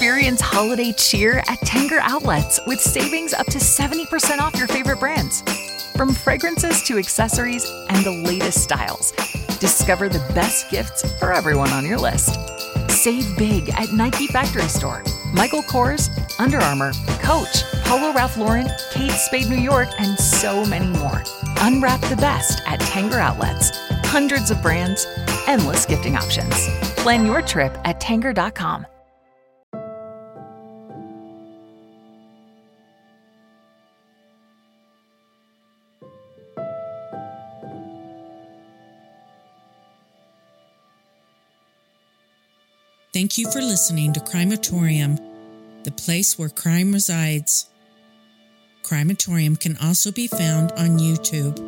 Experience holiday cheer at Tanger Outlets with savings up to 70% off your favorite brands. From fragrances to accessories and the latest styles, discover the best gifts for everyone on your list. Save big at Nike Factory Store, Michael Kors, Under Armour, Coach, Polo Ralph Lauren, Kate Spade New York, and so many more. Unwrap the best at Tanger Outlets. Hundreds of brands, endless gifting options. Plan your trip at Tanger.com. Thank you for listening to Crimeatorium, the place where crime resides. Crimeatorium can also be found on YouTube.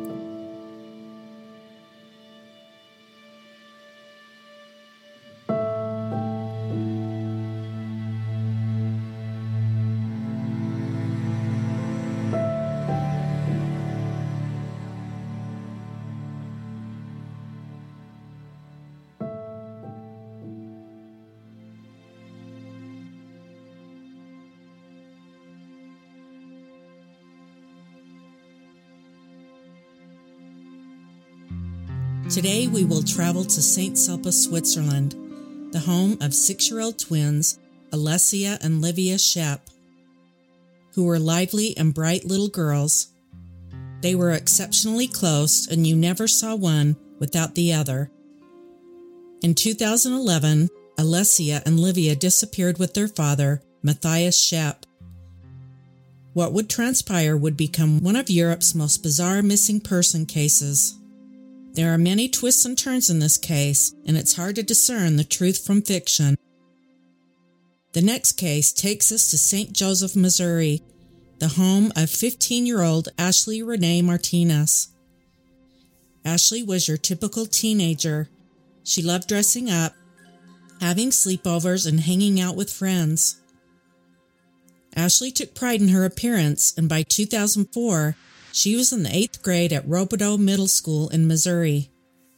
Today we will travel to St. Sulpice, Switzerland, the home of 6-year-old twins Alessia and Livia Shep, who were lively and bright little girls. They were exceptionally close, and you never saw one without the other. In 2011, Alessia and Livia disappeared with their father, Matthias Shep. What would transpire would become one of Europe's most bizarre missing person cases. There are many twists and turns in this case, and it's hard to discern the truth from fiction. The next case takes us to St. Joseph, Missouri, the home of 15-year-old Ashley Renee Martinez. Ashley was your typical teenager. She loved dressing up, having sleepovers, and hanging out with friends. Ashley took pride in her appearance, and by 2004, she was in the 8th grade at Robideau Middle School in Missouri.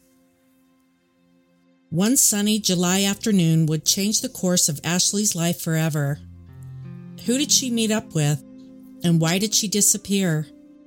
One sunny July afternoon would change the course of Ashley's life forever. Who did she meet up with, and why did she disappear?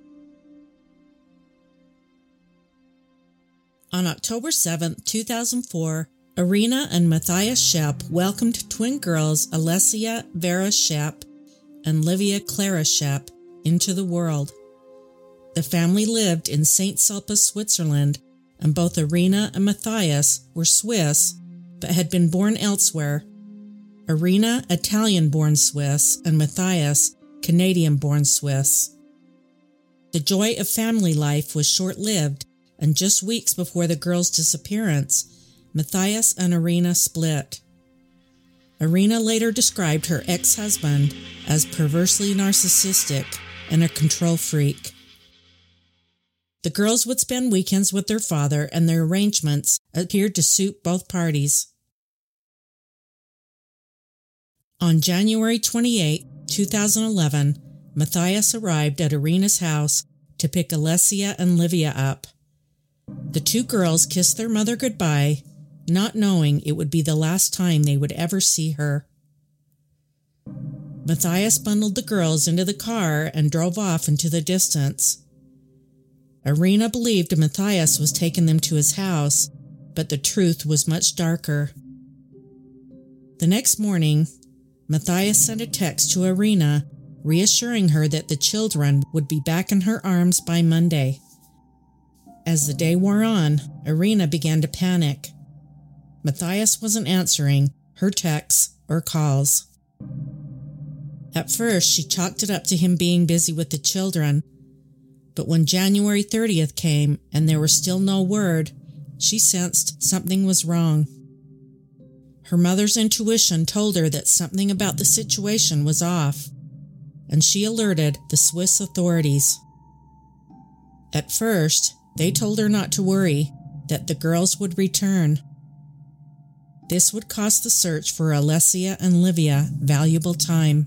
On October 7, 2004, Irina and Matthias Shep welcomed twin girls Alessia Vera Shep and Livia Clara Shep into the world. The family lived in St. Sulpice, Switzerland, and both Irina and Matthias were Swiss, but had been born elsewhere. Irina, Italian-born Swiss, and Matthias, Canadian-born Swiss. The joy of family life was short-lived, and just weeks before the girls' disappearance, Matthias and Irina split. Irina later described her ex-husband as perversely narcissistic and a control freak. The girls would spend weekends with their father, and their arrangements appeared to suit both parties. On January 28, 2011, Matthias arrived at Irina's house to pick Alessia and Livia up. The two girls kissed their mother goodbye, not knowing it would be the last time they would ever see her. Matthias bundled the girls into the car and drove off into the distance. Irina believed Matthias was taking them to his house, but the truth was much darker. The next morning, Matthias sent a text to Irina, reassuring her that the children would be back in her arms by Monday. As the day wore on, Irina began to panic. Matthias wasn't answering her texts or calls. At first, she chalked it up to him being busy with the children, but when January 30th came and there was still no word, she sensed something was wrong. Her mother's intuition told her that something about the situation was off, and she alerted the Swiss authorities. At first, they told her not to worry, that the girls would return. This would cost the search for Alessia and Livia valuable time.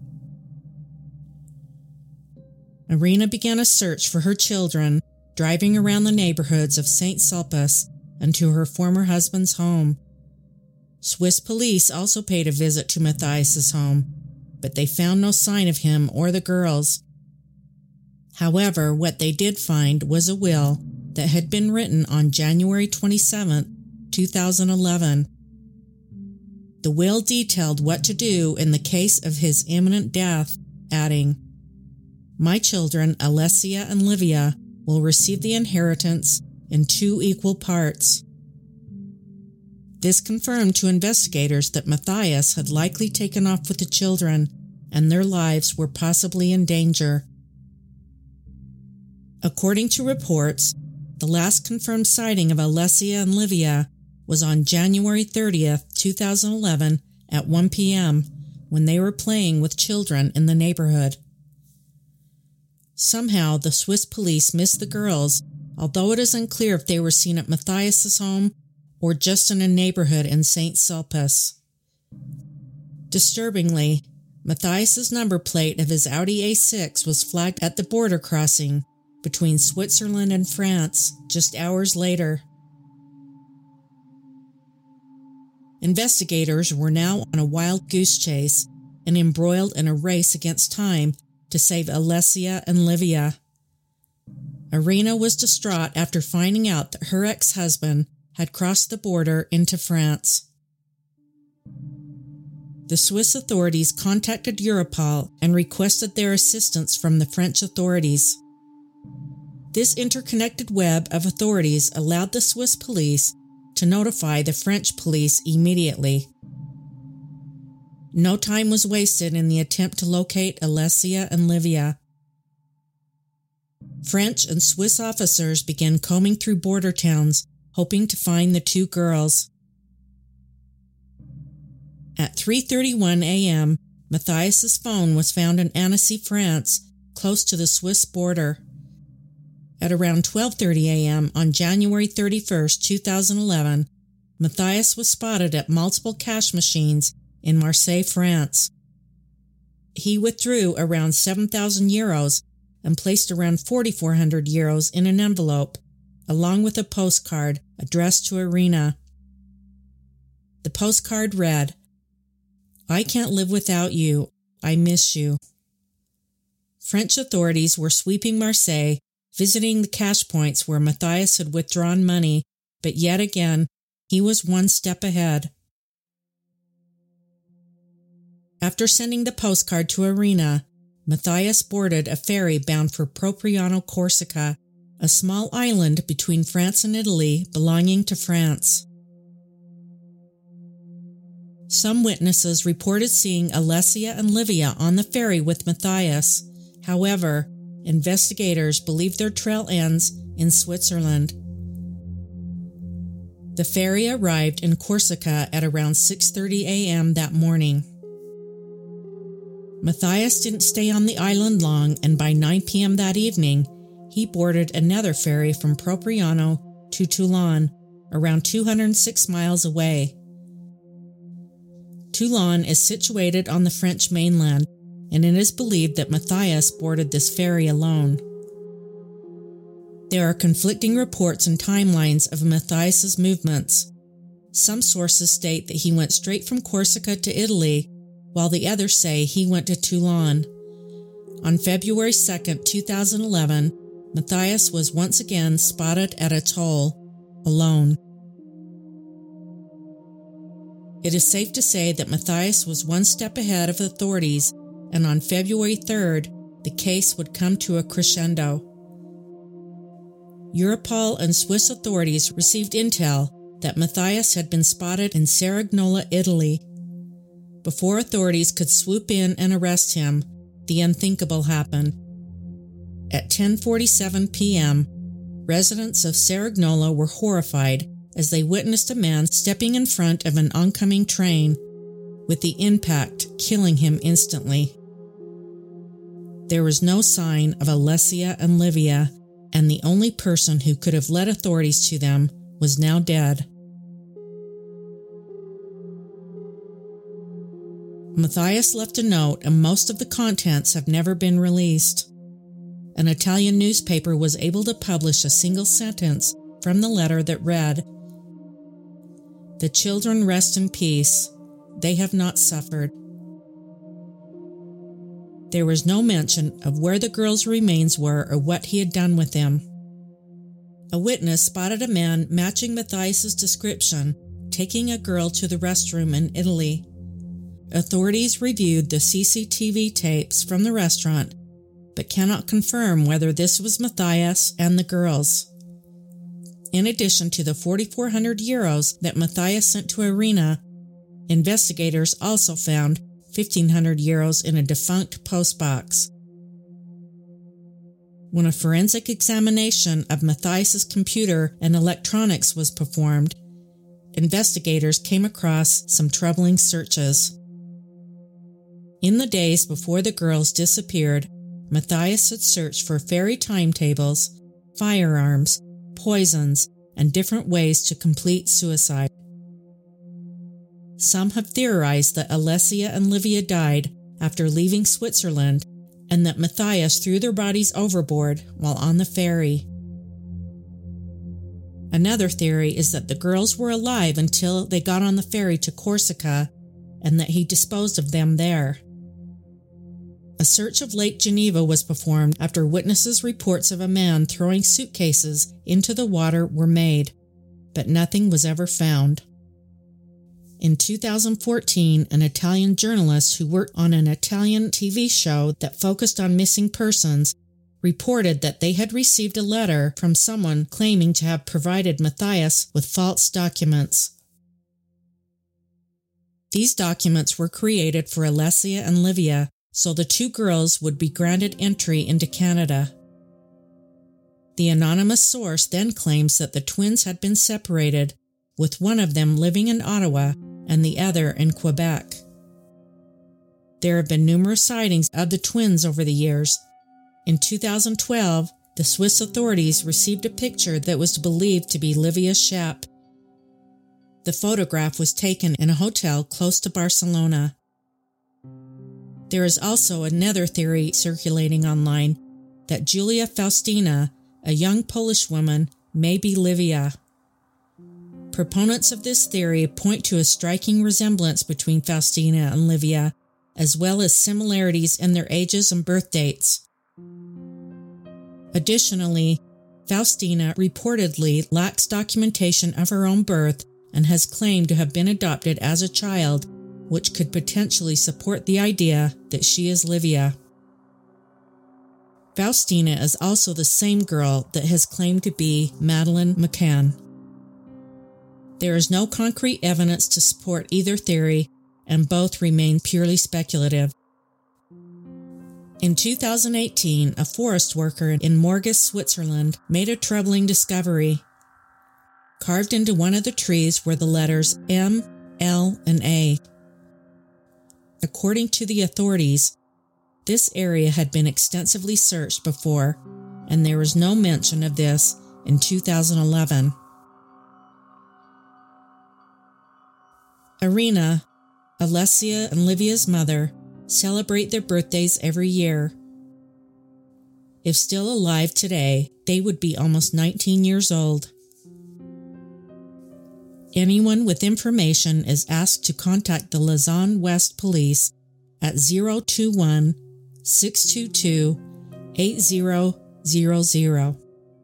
Irina began a search for her children, driving around the neighborhoods of St. Sulpice and to her former husband's home. Swiss police also paid a visit to Matthias's home, but they found no sign of him or the girls. However, what they did find was a will that had been written on January 27, 2011. The will detailed what to do in the case of his imminent death, adding, "My children, Alessia and Livia, will receive the inheritance in 2 equal parts." This confirmed to investigators that Matthias had likely taken off with the children, and their lives were possibly in danger. According to reports, the last confirmed sighting of Alessia and Livia was on January 30th, 2011 at 1 p.m. when they were playing with children in the neighborhood. Somehow, the Swiss police missed the girls, although it is unclear if they were seen at Matthias's home or just in a neighborhood in St. Sulpice. Disturbingly, Matthias's number plate of his Audi A6 was flagged at the border crossing between Switzerland and France just hours later. Investigators were now on a wild goose chase and embroiled in a race against time to save Alessia and Livia. Irina was distraught after finding out that her ex-husband had crossed the border into France. The Swiss authorities contacted Europol and requested their assistance from the French authorities. This interconnected web of authorities allowed the Swiss police to notify the French police immediately. No time was wasted in the attempt to locate Alessia and Livia. French and Swiss officers began combing through border towns, hoping to find the 2 girls. At 3:31 a.m., Matthias's phone was found in Annecy, France, close to the Swiss border. At around 12:30 a.m. on January 31, 2011, Matthias was spotted at multiple cash machines in Marseille, France. He withdrew around 7,000 euros and placed around 4,400 euros in an envelope, along with a postcard addressed to Irina. The postcard read, "I can't live without you. I miss you." French authorities were sweeping Marseille, visiting the cash points where Matthias had withdrawn money, but yet again, he was one step ahead. After sending the postcard to Irina, Matthias boarded a ferry bound for Propriano, Corsica, a small island between France and Italy belonging to France. Some witnesses reported seeing Alessia and Livia on the ferry with Matthias. However, investigators believe their trail ends in Switzerland. The ferry arrived in Corsica at around 6:30 a.m. that morning. Matthias didn't stay on the island long, and by 9 p.m. that evening, he boarded another ferry from Propriano to Toulon, around 206 miles away. Toulon is situated on the French mainland, and it is believed that Matthias boarded this ferry alone. There are conflicting reports and timelines of Matthias's movements. Some sources state that he went straight from Corsica to Italy, while the others say he went to Toulon. On February 2, 2011, Matthias was once again spotted at a toll, alone. It is safe to say that Matthias was one step ahead of authorities, and on February 3rd, the case would come to a crescendo. Europol and Swiss authorities received intel that Matthias had been spotted in Cerignola, Italy. Before authorities could swoop in and arrest him, the unthinkable happened. At 10:47 p.m., residents of Cerignola were horrified as they witnessed a man stepping in front of an oncoming train, with the impact killing him instantly. There was no sign of Alessia and Livia, and the only person who could have led authorities to them was now dead. Matthias left a note, and most of the contents have never been released. An Italian newspaper was able to publish a single sentence from the letter that read, The children rest in peace. They have not suffered. There was no mention of where the girls' remains were or what he had done with them. A witness spotted a man matching Matthias's description, taking a girl to the restroom in Italy. Authorities reviewed the CCTV tapes from the restaurant, but cannot confirm whether this was Matthias and the girls. In addition to the €4,400 that Matthias sent to Irina, investigators also found €1,500 in a defunct postbox. When a forensic examination of Matthias's computer and electronics was performed, investigators came across some troubling searches. In the days before the girls disappeared, Matthias had searched for ferry timetables, firearms, poisons, and different ways to complete suicide. Some have theorized that Alessia and Livia died after leaving Switzerland and that Matthias threw their bodies overboard while on the ferry. Another theory is that the girls were alive until they got on the ferry to Corsica and that he disposed of them there. A search of Lake Geneva was performed after witnesses' reports of a man throwing suitcases into the water were made, but nothing was ever found. In 2014, an Italian journalist who worked on an Italian TV show that focused on missing persons reported that they had received a letter from someone claiming to have provided Matthias with false documents. These documents were created for Alessia and Livia, so the two girls would be granted entry into Canada. The anonymous source then claims that the twins had been separated, with one of them living in Ottawa and the other in Quebec. There have been numerous sightings of the twins over the years. In 2012, the Swiss authorities received a picture that was believed to be Livia Schaap. The photograph was taken in a hotel close to Barcelona. There is also another theory circulating online that Julia Faustina, a young Polish woman, may be Livia. Proponents of this theory point to a striking resemblance between Faustina and Livia, as well as similarities in their ages and birth dates. Additionally, Faustina reportedly lacks documentation of her own birth and has claimed to have been adopted as a child, which could potentially support the idea that she is Livia. Faustina is also the same girl that has claimed to be Madeleine McCann. There is no concrete evidence to support either theory, and both remain purely speculative. In 2018, a forest worker in Morges, Switzerland, made a troubling discovery. Carved into one of the trees were the letters M, L, and A. According to the authorities, this area had been extensively searched before, and there was no mention of this in 2011. Irina, Alessia and Livia's mother, celebrate their birthdays every year. If still alive today, they would be almost 19 years old. Anyone with information is asked to contact the Lausanne West Police at 021-622-8000.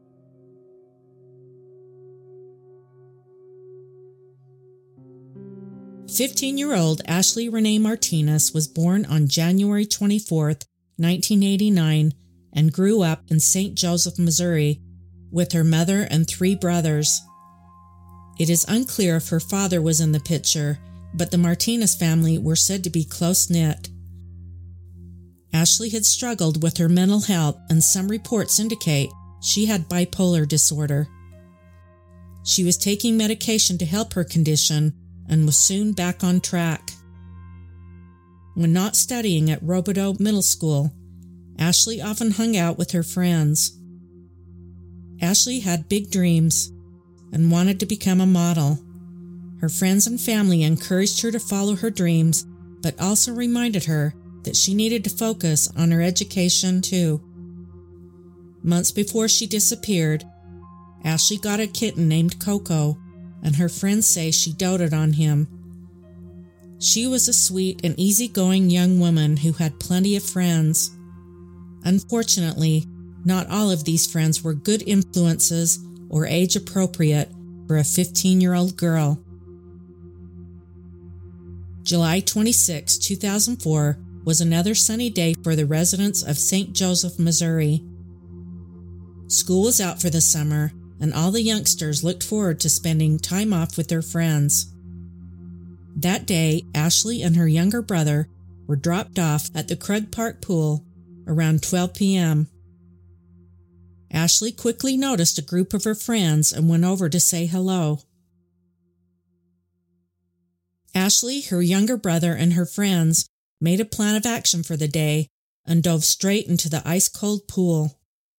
"15-year-old Ashley Renee Martinez was born on January 24, 1989, and grew up in St. Joseph, Missouri, with her mother and 3 brothers. It is unclear if her father was in the picture, but the Martinez family were said to be close-knit. Ashley had struggled with her mental health, and some reports indicate she had bipolar disorder. She was taking medication to help her condition and was soon back on track. When not studying at Robideau Middle School, Ashley often hung out with her friends. Ashley had big dreams and wanted to become a model. Her friends and family encouraged her to follow her dreams, but also reminded her that she needed to focus on her education too. Months before she disappeared, Ashley got a kitten named Coco, and her friends say she doted on him. She was a sweet and easygoing young woman who had plenty of friends. Unfortunately, not all of these friends were good influences or age appropriate for a 15-year-old girl. July 26, 2004 was another sunny day for the residents of St. Joseph, Missouri. School was out for the summer, and all the youngsters looked forward to spending time off with their friends. That day, Ashley and her younger brother were dropped off at the Krug Park pool around 12 p.m. Ashley quickly noticed a group of her friends and went over to say hello. Ashley, her younger brother, and her friends made a plan of action for the day and dove straight into the ice-cold pool.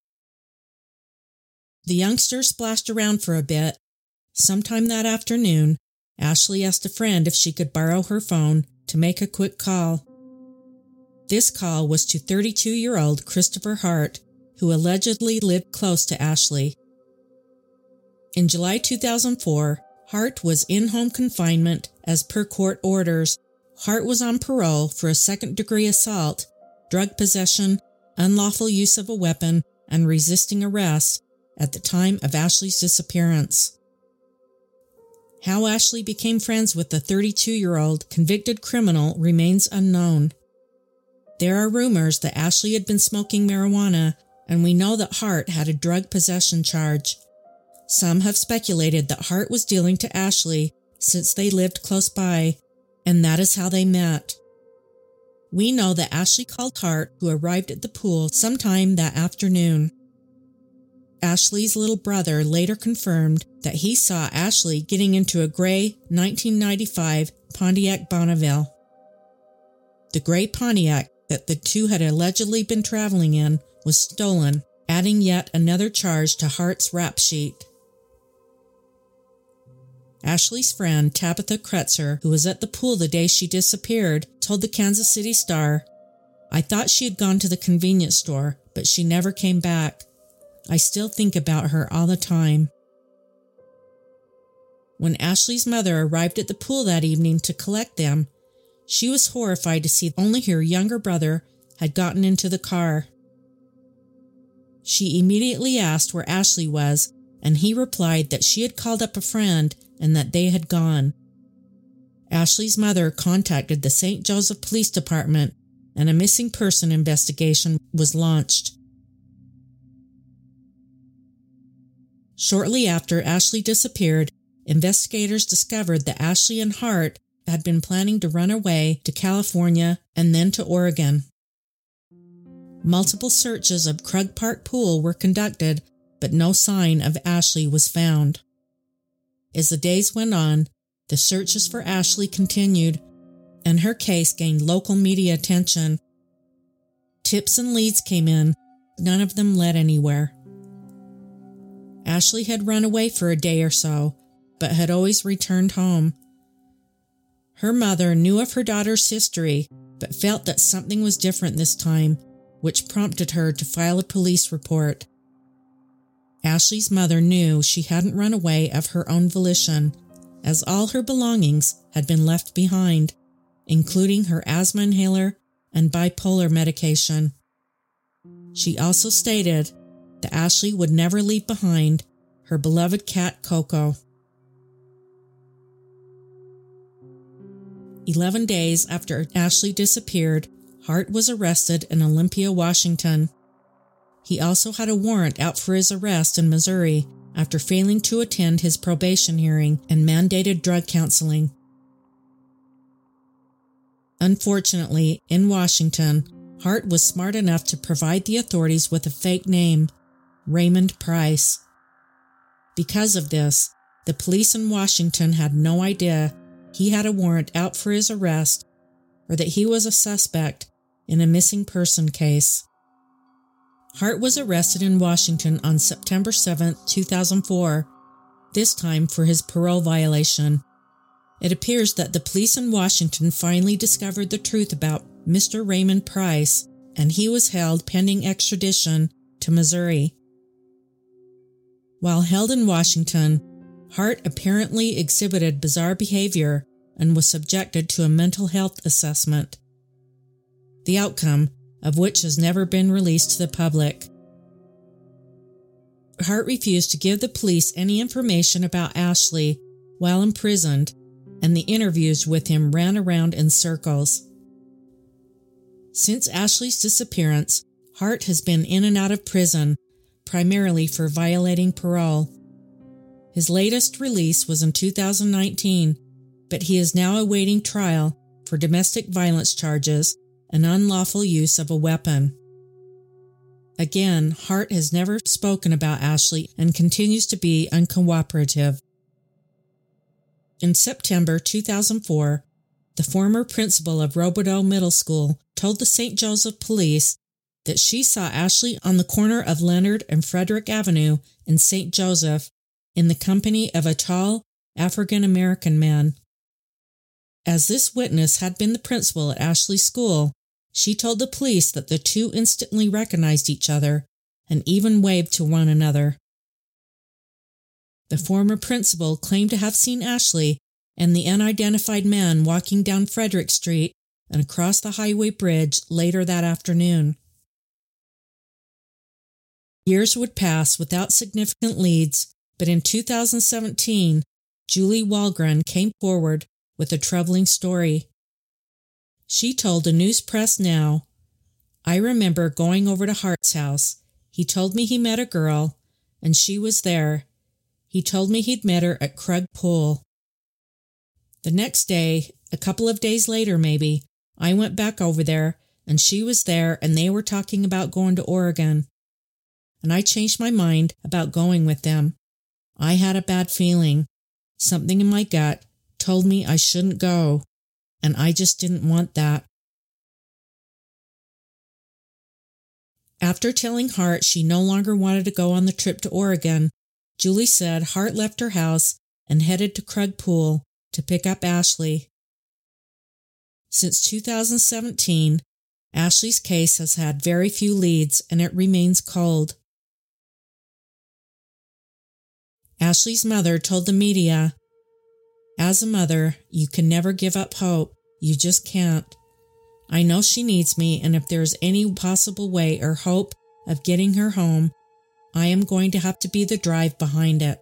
The youngsters splashed around for a bit. Sometime that afternoon, Ashley asked a friend if she could borrow her phone to make a quick call. This call was to 32-year-old Christopher Hart, who allegedly lived close to Ashley. In July 2004, Hart was in home confinement as per court orders. Hart was on parole for a second-degree assault, drug possession, unlawful use of a weapon, and resisting arrest at the time of Ashley's disappearance. How Ashley became friends with the 32-year-old convicted criminal remains unknown. There are rumors that Ashley had been smoking marijuana, and we know that Hart had a drug possession charge. Some have speculated that Hart was dealing to Ashley since they lived close by, and that is how they met. We know that Ashley called Hart, who arrived at the pool sometime that afternoon. Ashley's little brother later confirmed that he saw Ashley getting into a gray 1995 Pontiac Bonneville. The gray Pontiac that the two had allegedly been traveling in was stolen, adding yet another charge to Hart's rap sheet. Ashley's friend Tabitha Kretzer, who was at the pool the day she disappeared, told the Kansas City Star, "I thought she had gone to the convenience store, but she never came back. I still think about her all the time." When Ashley's mother arrived at the pool that evening to collect them, she was horrified to see only her younger brother had gotten into the car. She immediately asked where Ashley was, and he replied that she had called up a friend and that they had gone. Ashley's mother contacted the St. Joseph Police Department, and a missing person investigation was launched. Shortly after Ashley disappeared, investigators discovered that Ashley and Hart had been planning to run away to California and then to Oregon. Multiple searches of Krug Park Pool were conducted, but no sign of Ashley was found. As the days went on, the searches for Ashley continued, and her case gained local media attention. Tips and leads came in, none of them led anywhere. Ashley had run away for a day or so, but had always returned home. Her mother knew of her daughter's history, but felt that something was different this time, which prompted her to file a police report. Ashley's mother knew she hadn't run away of her own volition, as all her belongings had been left behind, including her asthma inhaler and bipolar medication. She also stated that Ashley would never leave behind her beloved cat Coco. 11 days after Ashley disappeared, Hart was arrested in Olympia, Washington. He also had a warrant out for his arrest in Missouri after failing to attend his probation hearing and mandated drug counseling. Unfortunately, in Washington, Hart was smart enough to provide the authorities with a fake name, Raymond Price. Because of this, the police in Washington had no idea he had a warrant out for his arrest or that he was a suspect in a missing person case. Hart was arrested in Washington on September 7, 2004, this time for his parole violation. It appears that the police in Washington finally discovered the truth about Mr. Raymond Price, and he was held pending extradition to Missouri. While held in Washington, Hart apparently exhibited bizarre behavior and was subjected to a mental health assessment, the outcome of which has never been released to the public. Hart refused to give the police any information about Ashley while imprisoned, and the interviews with him ran around in circles. Since Ashley's disappearance, Hart has been in and out of prison, primarily for violating parole. His latest release was in 2019, but he is now awaiting trial for domestic violence charges and unlawful use of a weapon. Again, Hart has never spoken about Ashley and continues to be uncooperative. In September 2004, the former principal of Robidoux Middle School told the St. Joseph Police that she saw Ashley on the corner of Leonard and Frederick Avenue in St. Joseph in the company of a tall African-American man. As this witness had been the principal at Ashley's school, she told the police that the two instantly recognized each other and even waved to one another. The former principal claimed to have seen Ashley and the unidentified man walking down Frederick Street and across the highway bridge later that afternoon. Years would pass without significant leads, but in 2017, Julie Walgren came forward with a troubling story. She told the News Press Now, "I remember going over to Hart's house. He told me he met a girl, and she was there. He told me he'd met her at Krug Pool. The next day, a couple of days later maybe, I went back over there, and she was there, and they were talking about going to Oregon. And I changed my mind about going with them. I had a bad feeling. Something in my gut told me I shouldn't go, and I just didn't want that." After telling Hart she no longer wanted to go on the trip to Oregon, Julie said Hart left her house and headed to Krug Pool to pick up Ashley. Since 2017, Ashley's case has had very few leads and it remains cold. Ashley's mother told the media, "As a mother, you can never give up hope. You just can't. I know she needs me, and if there's any possible way or hope of getting her home, I am going to have to be the drive behind it."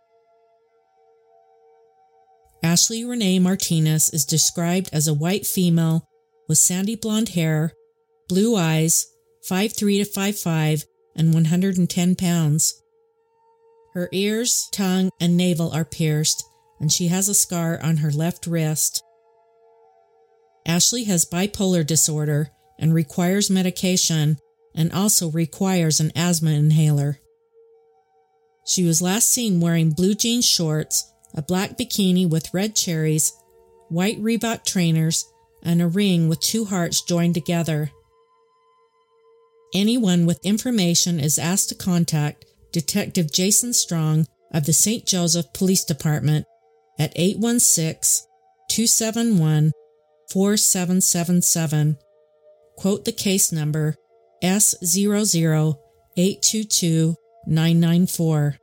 Ashley Renee Martinez is described as a white female with sandy blonde hair, blue eyes, 5'3" to 5'5", and 110 pounds. Her ears, tongue, and navel are pierced, and she has a scar on her left wrist. Ashley has bipolar disorder and requires medication, and also requires an asthma inhaler. She was last seen wearing blue jean shorts, a black bikini with red cherries, white Reebok trainers, and a ring with two hearts joined together. Anyone with information is asked to contact Detective Jason Strong of the St. Joseph Police Department at 816-271-4777. Quote the case number S00822994.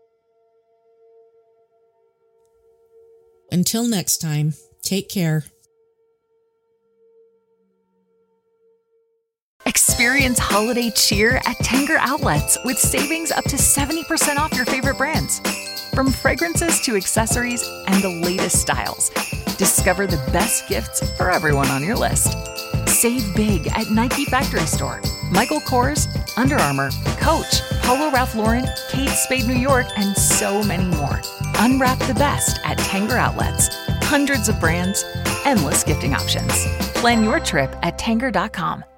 Until next time, take care. Experience holiday cheer at Tanger Outlets with savings up to 70% off your favorite brands. From fragrances to accessories and the latest styles, discover the best gifts for everyone on your list. Save big at Nike Factory Store, Michael Kors, Under Armour, Coach, Polo Ralph Lauren, Kate Spade New York, and so many more. Unwrap the best at Tanger Outlets. Hundreds of brands, endless gifting options. Plan your trip at Tanger.com.